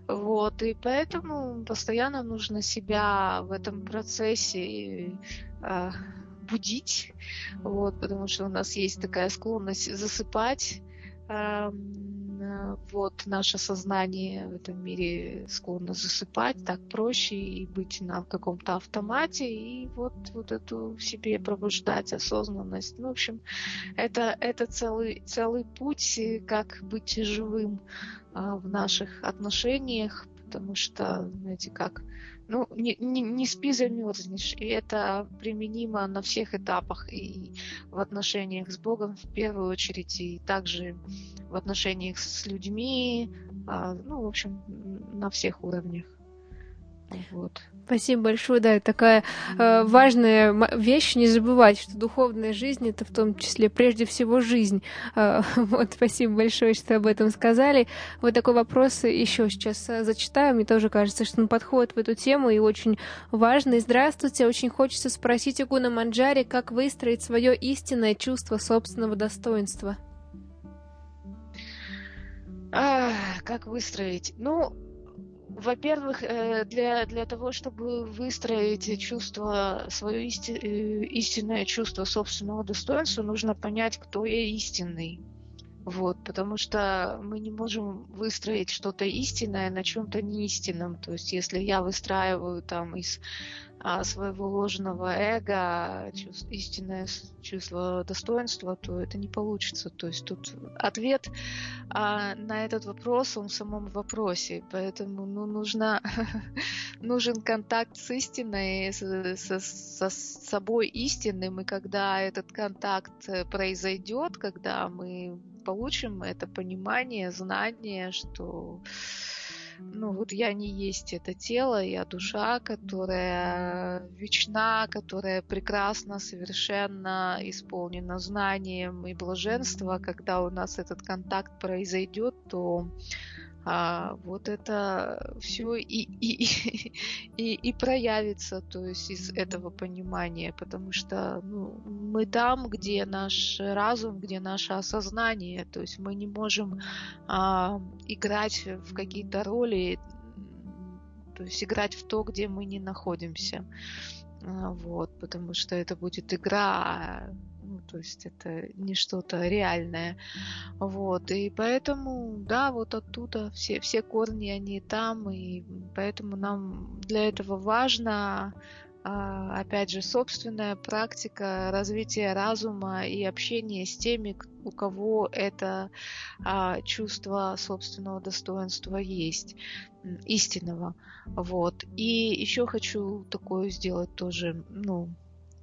Вот, и поэтому постоянно нужно себя в этом процессе э, будить, вот, потому что у нас есть такая склонность засыпать. Э, вот, наше сознание в этом мире склонно засыпать, так проще и быть на каком-то автомате, и вот, вот эту в себе пробуждать осознанность. Ну, в общем, это, это целый, целый путь, как быть живым а, в наших отношениях, потому что, знаете, как, ну, не, не, не спи, замерзнешь, и это применимо на всех этапах, и в отношениях с Богом в первую очередь, и также в отношениях с людьми, а, ну, в общем, на всех уровнях. Вот. Спасибо большое, да, такая э, важная вещь, не забывать, что духовная жизнь — это в том числе прежде всего жизнь. Э, вот, спасибо большое, что об этом сказали. Вот такой вопрос еще сейчас зачитаю, мне тоже кажется, что он подходит в эту тему и очень важный. Здравствуйте, очень хочется спросить у Игуна Манджари, как выстроить свое истинное чувство собственного достоинства? А, как выстроить? Ну, во-первых, для, для того, чтобы выстроить чувство, свое исти, истинное чувство собственного достоинства, нужно понять, кто я истинный. Вот, потому что мы не можем выстроить что-то истинное на чем-то неистинном. То есть, если я выстраиваю там из а, своего ложного эго чувств, истинное чувство достоинства, то это не получится. То есть тут ответ а, на этот вопрос, он в самом вопросе. Поэтому ну, нужно, нужен контакт с истиной, со, со, со собой истинным. И когда этот контакт произойдет, когда мы получим это понимание, знание, что ну вот я не есть это тело, я душа, которая вечна, которая прекрасна, совершенно исполнена знанием и блаженством. Когда у нас этот контакт произойдет, то а, вот это все и, и, и, и проявится, то есть из этого понимания, потому что ну, мы там, где наш разум, где наше осознание, то есть мы не можем а, играть в какие-то роли, то есть играть в то, где мы не находимся, а, вот, потому что это будет игра. Ну, то есть это не что-то реальное. Вот. И поэтому, да, вот оттуда все, все корни, они там. И поэтому нам для этого важно, опять же, собственная практика развития разума и общение с теми, у кого это чувство собственного достоинства есть, истинного. Вот. И еще хочу такое сделать тоже, ну,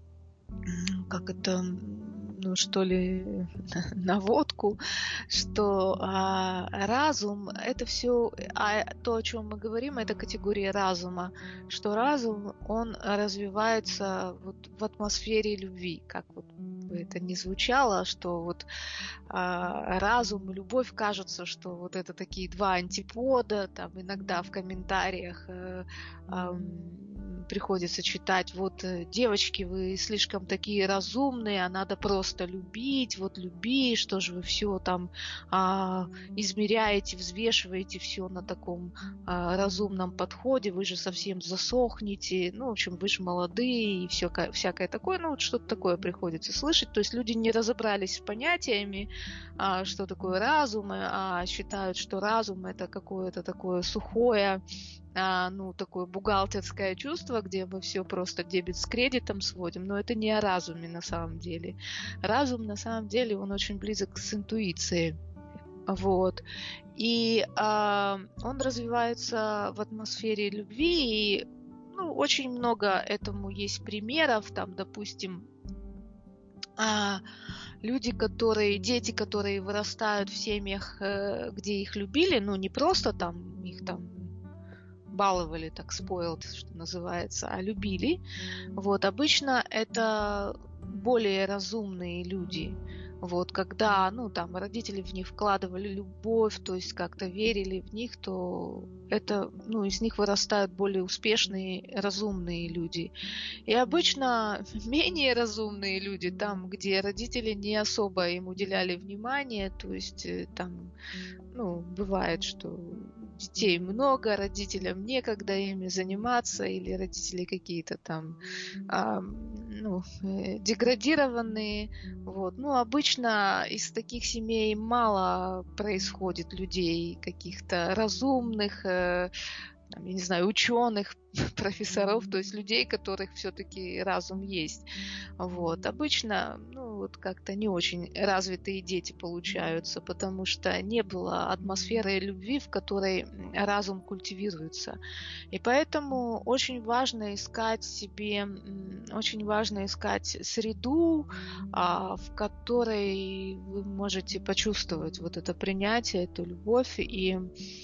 как это, ну что ли, наводку, что а, разум, это все, а то, о чем мы говорим, это категория разума, что разум, он развивается вот в атмосфере любви, как вот бы это ни звучало, что вот а, разум и любовь, кажется, что вот это такие два антипода, там иногда в комментариях а, а, приходится читать, вот, девочки, вы слишком такие разумные, а надо просто любить, вот люби, что же вы все там а, измеряете, взвешиваете все на таком а, разумном подходе, вы же совсем засохнете, ну, в общем, вы же молодые и все, всякое такое, ну, вот что-то такое приходится слышать, то есть люди не разобрались с понятиями, а, что такое разум, а считают, что разум это какое-то такое сухое, ну, такое бухгалтерское чувство, где мы все просто дебет с кредитом сводим, но это не о разуме на самом деле. Разум на самом деле, он очень близок с интуицией. Вот. И а, он развивается в атмосфере любви, и ну, очень много этому есть примеров, там, допустим, а, люди, которые, дети, которые вырастают в семьях, где их любили, ну, не просто там их там баловали, так spoiled, что называется, а любили. Вот, обычно это более разумные люди. Вот, когда, ну, там, родители в них вкладывали любовь, то есть как-то верили в них, то это, ну, из них вырастают более успешные, разумные люди. И обычно менее разумные люди, там, где родители не особо им уделяли внимание, то есть там, ну, бывает, что детей много, родителям некогда ими заниматься, или родители какие-то там а, ну, деградированные. Вот. Ну, обычно из таких семей мало происходит людей каких-то разумных, там, я не знаю, ученых, профессоров, то есть людей, у которых все-таки разум есть. Вот. Обычно, ну, вот как-то не очень развитые дети получаются, потому что не было атмосферы любви, в которой разум культивируется. И поэтому очень важно искать себе, очень важно искать среду, в которой вы можете почувствовать вот это принятие, эту любовь, и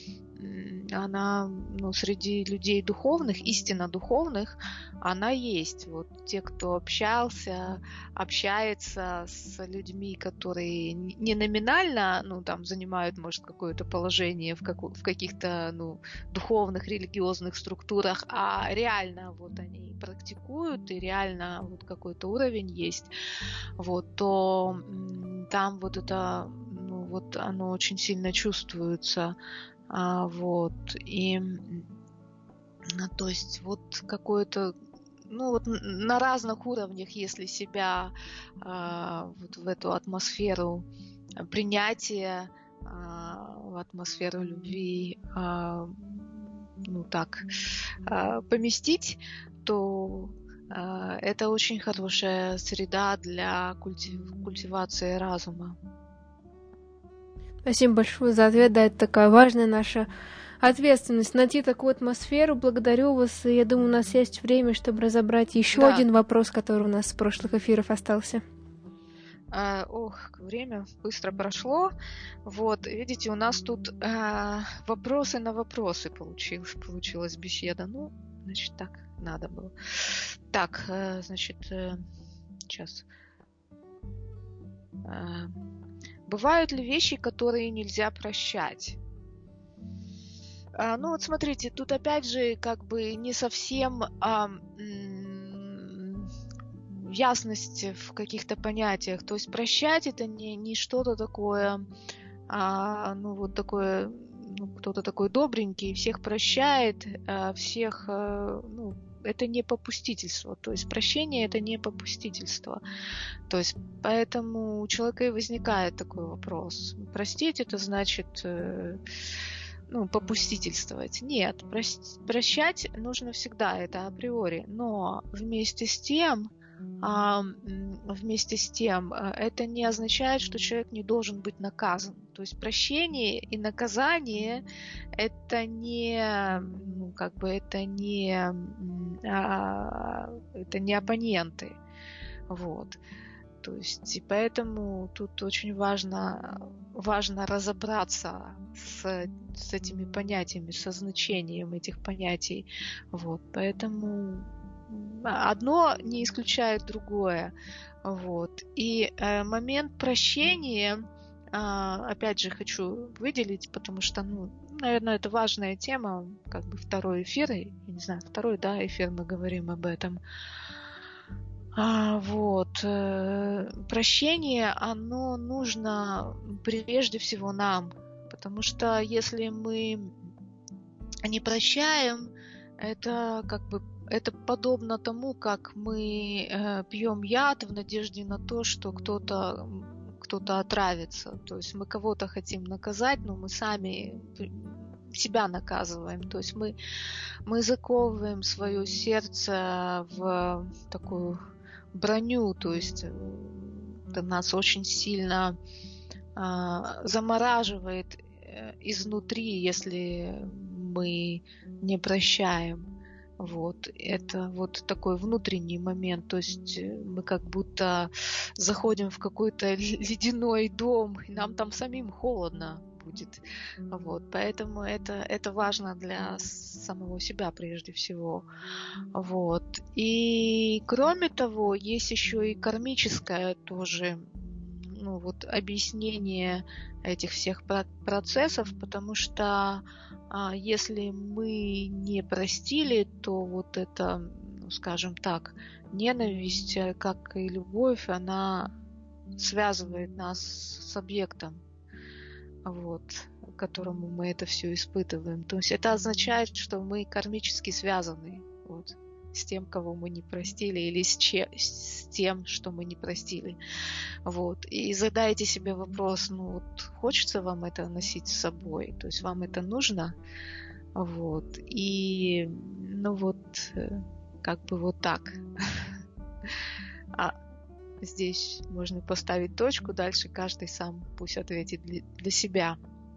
она, ну, среди людей духовных, истинно духовных, она есть. Вот те, кто общался, общается с людьми, которые не номинально, ну, там, занимают, может, какое-то положение в, как, в каких-то, ну, духовных, религиозных структурах, а реально вот они практикуют, и реально вот какой-то уровень есть, вот, то там вот это, ну, вот оно очень сильно чувствуется. А, вот, и, то есть, вот какое-то, ну, вот на разных уровнях, если себя а, вот в эту атмосферу принятия, а, в атмосферу любви, а, ну, так, а, поместить, то а, это очень хорошая среда для культив- культивации разума. Спасибо большое за ответ. Да, это такая важная наша ответственность найти такую атмосферу. Благодарю вас. И я думаю, у нас есть время, чтобы разобрать еще Да. один вопрос, который у нас с прошлых эфиров остался. А, ох, время быстро прошло. Вот, видите, у нас тут а, вопросы на вопросы получилось, получилась беседа. Ну, значит, так надо было. Так, а, значит, а, сейчас. А, бывают ли вещи, которые нельзя прощать? А, ну вот смотрите, тут опять же как бы не совсем а, м- ясность в каких-то понятиях. То есть прощать это не, не что-то такое, а, ну вот такое, ну, кто-то такой добренький, всех прощает, а, всех, а, ну, это не попустительство. То есть прощение это не попустительство. То есть поэтому у человека и возникает такой вопрос. Простить это значит... Э, ну, попустительствовать. Нет, прощать нужно всегда, это априори. Но вместе с тем, вместе с тем, это не означает, что человек не должен быть наказан. То есть прощение и наказание это не, ну, как бы это не, это не оппоненты. Вот. То есть, и поэтому тут очень важно, важно разобраться с, с этими понятиями, со значением этих понятий. Вот, поэтому одно не исключает другое. Вот. И э, момент прощения, э, опять же, хочу выделить, потому что, ну, наверное, это важная тема, как бы второй эфир, я не знаю, второй, да, эфир мы говорим об этом. А, вот. Э, прощение, оно нужно прежде всего нам, потому что если мы не прощаем, это как бы это подобно тому, как мы э, пьем яд в надежде на то, что кто-то кто-то отравится. То есть мы кого-то хотим наказать, но мы сами себя наказываем. То есть мы, мы заковываем свое сердце в такую броню, то есть это нас очень сильно а, замораживает изнутри, если мы не прощаем. Вот. Это вот такой внутренний момент, то есть мы как будто заходим в какой-то ледяной дом, и нам там самим холодно будет. Вот. Поэтому это, это важно для самого себя прежде всего. Вот. И кроме того, есть еще и кармическое тоже, ну, вот, объяснение этих всех процессов, потому что а, если мы не простили, то вот это, ну, скажем так, ненависть, как и любовь, она связывает нас с объектом. Вот. которому мы это все испытываем. То есть это означает, что мы кармически связаны вот, с тем, кого мы не простили, или с, че, с тем, что мы не простили. Вот. И задайте себе вопрос, ну вот, хочется вам это носить с собой? То есть вам это нужно? Вот. И ну вот, как бы вот так. А здесь можно поставить точку, дальше каждый сам пусть ответит для, для себя.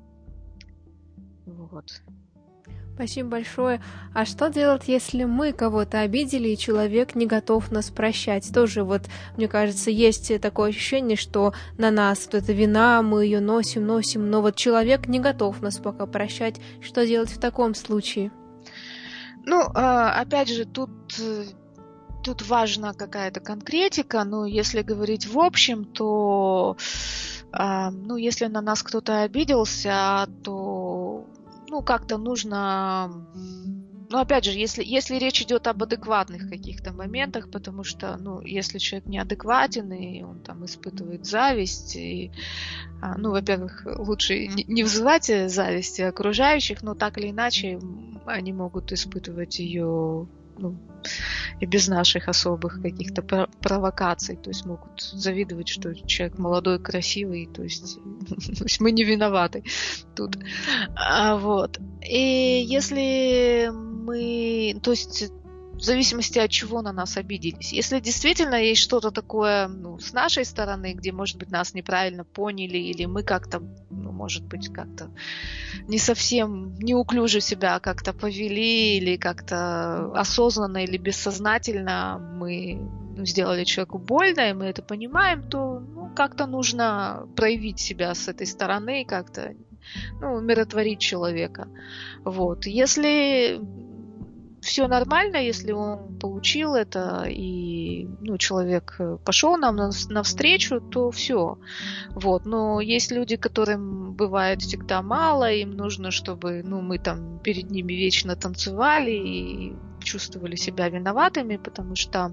Вот. Спасибо большое. А что делать, если мы кого-то обидели, и человек не готов нас прощать? Тоже вот, мне кажется, есть такое ощущение, что на нас вот эта вина, мы ее носим, носим, но вот человек не готов нас пока прощать. Что делать в таком случае? Ну, опять же, тут... Тут важна какая-то конкретика, но если говорить в общем, то э, ну, если на нас кто-то обиделся, то ну, как-то нужно... Ну, опять же, если, если речь идет об адекватных каких-то моментах, потому что, ну, если человек неадекватен, и он там испытывает зависть, и, ну, во-первых, лучше не вызывать зависти окружающих, но так или иначе они могут испытывать ее... Ну, и без наших особых каких-то провокаций, то есть могут завидовать, что человек молодой, красивый, то есть, то есть мы не виноваты тут. А, вот. И если мы, то есть в зависимости от чего на нас обиделись. Если действительно есть что-то такое, ну, с нашей стороны, где, может быть, нас неправильно поняли, или мы как-то, ну, может быть, как-то не совсем неуклюже себя как-то повели, или как-то осознанно или бессознательно мы, ну, сделали человеку больно, и мы это понимаем, то, ну, как-то нужно проявить себя с этой стороны, как-то, ну, умиротворить человека. Вот. Если все нормально, если он получил это, и, ну, человек пошел нам навстречу, то все. Вот. Но есть люди, которым бывает всегда мало, им нужно, чтобы, ну, мы там перед ними вечно танцевали и чувствовали себя виноватыми, потому что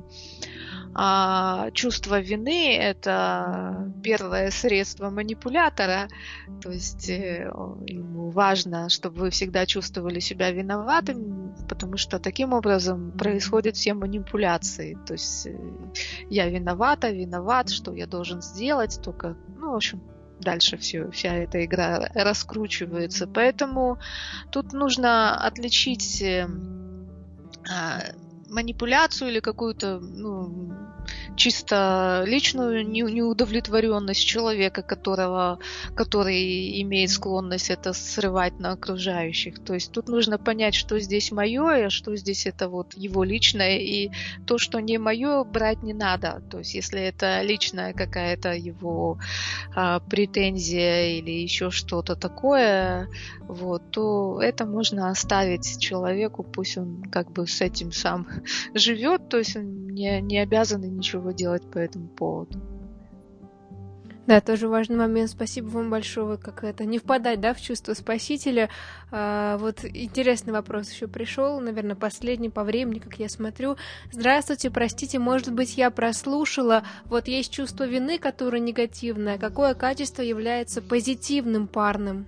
а чувство вины – это первое средство манипулятора, то есть ему важно, чтобы вы всегда чувствовали себя виноватым, потому что таким образом происходят все манипуляции, то есть я виновата, виноват, что я должен сделать, только, ну, в общем, дальше все, вся эта игра раскручивается, поэтому тут нужно отличить манипуляцию или какую-то, ну, чисто личную неудовлетворенность человека, которого, который имеет склонность это срывать на окружающих. То есть тут нужно понять, что здесь мое, а что здесь это вот его личное, и то, что не мое, брать не надо. То есть если это личная какая-то его а, претензия или еще что-то такое, вот, то это можно оставить человеку, пусть он как бы с этим сам живет, то есть он не, не обязан ничего делать по этому поводу. Да, тоже важный момент. Спасибо вам большое, как это, не впадать, да, в чувство спасителя. А, вот интересный вопрос еще пришел, наверное, последний по времени, как я смотрю. Здравствуйте, простите, может быть, я прослушала. Вот есть чувство вины, которое негативное. Какое качество является позитивным парным?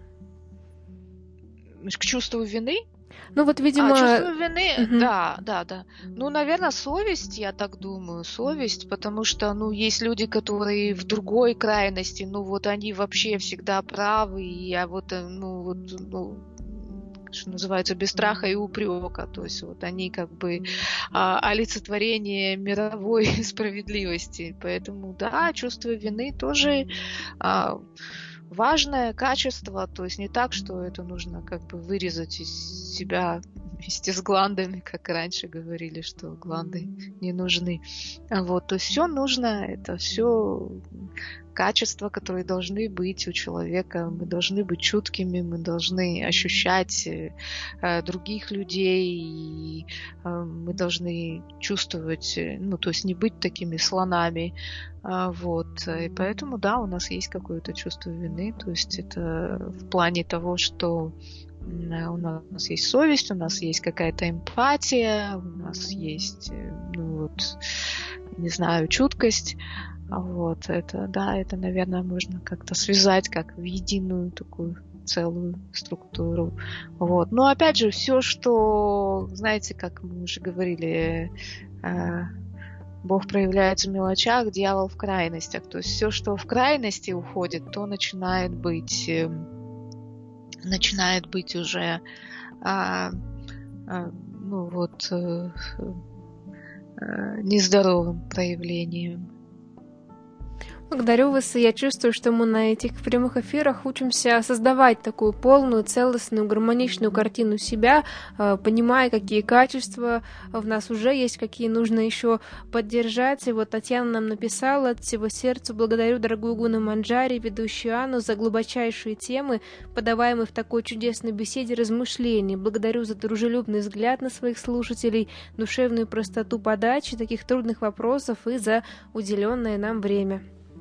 К чувству вины? Ну вот, видимо... А чувство вины, угу. да, да, да. Ну, наверное, совесть, я так думаю, совесть, потому что, ну, есть люди, которые в другой крайности, ну, вот они вообще всегда правы, и я вот, ну, вот, ну, что называется, без страха и упрека, то есть вот они как бы а, олицетворение мировой справедливости, поэтому, да, чувство вины тоже... А, важное качество, то есть не так, что это нужно как бы вырезать из себя вместе с гландами, как раньше говорили, что гланды не нужны. Вот, то есть все нужно, это все качества, которые должны быть у человека. Мы должны быть чуткими, мы должны ощущать э, других людей, и э, мы должны чувствовать, ну, то есть не быть такими слонами. А, вот. И поэтому, да, у нас есть какое-то чувство вины, то есть это в плане того, что у нас есть совесть, у нас есть какая-то эмпатия, у нас есть, ну вот, не знаю, чуткость. Вот, это, да, это, наверное, можно как-то связать как в единую такую целую структуру. Вот. Но опять же, все, что, знаете, как мы уже говорили, Бог проявляется в мелочах, дьявол в крайностях. То есть все, что в крайности уходит, то начинает быть, начинает быть уже а, а, ну вот а, а, нездоровым проявлением. Благодарю вас, и я чувствую, что мы на этих прямых эфирах учимся создавать такую полную, целостную, гармоничную картину себя, понимая, какие качества в нас уже есть, какие нужно еще поддержать. И вот Татьяна нам написала: от всего сердца благодарю дорогую Гуна Манджари, ведущую Анну, за глубочайшие темы, подаваемые в такой чудесной беседе размышлений. Благодарю за дружелюбный взгляд на своих слушателей, душевную простоту подачи таких трудных вопросов и за уделенное нам время.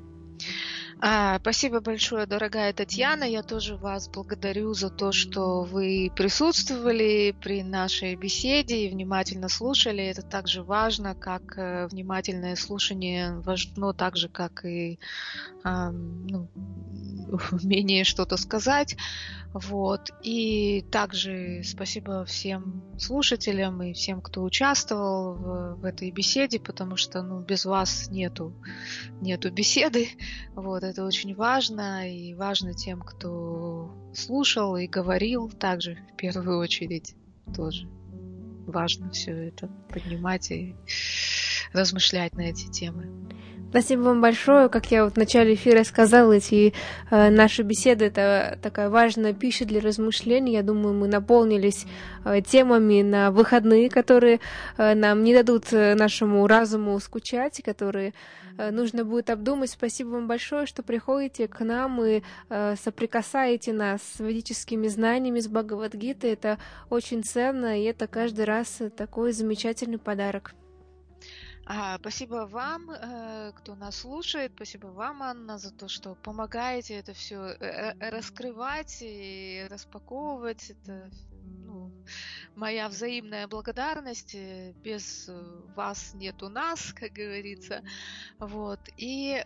А, спасибо большое, дорогая Татьяна. Я тоже вас благодарю за то, что вы присутствовали при нашей беседе и внимательно слушали. Это также важно, как э, внимательное слушание важно, так же, как и э, ну, умение что-то сказать. Вот. И также спасибо всем слушателям и всем, кто участвовал в, в этой беседе, потому что ну, без вас нету, нету беседы. Вот. Это очень важно, и важно тем, кто слушал и говорил, также в первую очередь тоже важно все это поднимать и размышлять на эти темы. Спасибо вам большое. Как я вот в начале эфира сказала, эти э, наши беседы — это такая важная пища для размышлений. Я думаю, мы наполнились э, темами на выходные, которые э, нам не дадут э, нашему разуму скучать, и которые э, нужно будет обдумать. Спасибо вам большое, что приходите к нам и э, соприкасаете нас с ведическими знаниями, с Бхагавад-гитой. Это очень ценно, и это каждый раз такой замечательный подарок. А, спасибо вам, кто нас слушает. Спасибо вам, Анна, за то, что помогаете это все раскрывать и распаковывать. Это ну, моя взаимная благодарность. Без вас нету нас, как говорится. Вот. И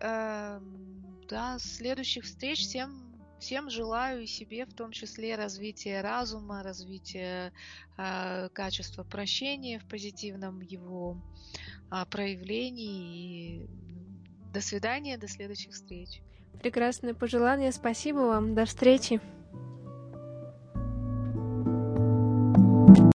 до следующих встреч. Всем Всем желаю и себе в том числе развития разума, развития э, качества прощения в позитивном его э, проявлении. И до свидания, до следующих встреч. Прекрасное пожелание. Спасибо вам. До встречи.